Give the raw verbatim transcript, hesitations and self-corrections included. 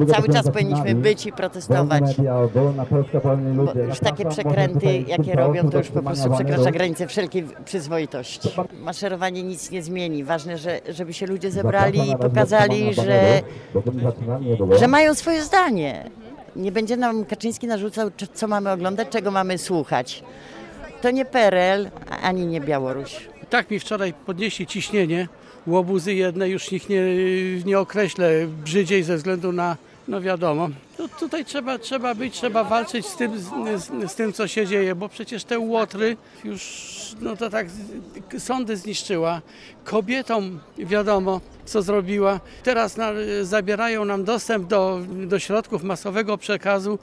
cały czas powinniśmy być i protestować. Bo już takie przekręty, jakie robią, to już po prostu przekracza granice wszelkiej przyzwoitości. Maszerowanie nic nie zmieni. Ważne, że, żeby się ludzie zebrali i pokazali, że, że mają swoje zdanie. Nie będzie nam Kaczyński narzucał, co mamy oglądać, czego mamy słuchać. To nie P R L, ani nie Białoruś. Tak mi wczoraj podnieśli ciśnienie, łobuzy jedne, już ich nie, nie określę brzydziej ze względu na, no wiadomo. No tutaj trzeba, trzeba być, trzeba walczyć z tym, z, z tym, co się dzieje, bo przecież te łotry już, no to tak sądy zniszczyła. Kobietom wiadomo, co zrobiła. Teraz na, zabierają nam dostęp do, do środków masowego przekazu.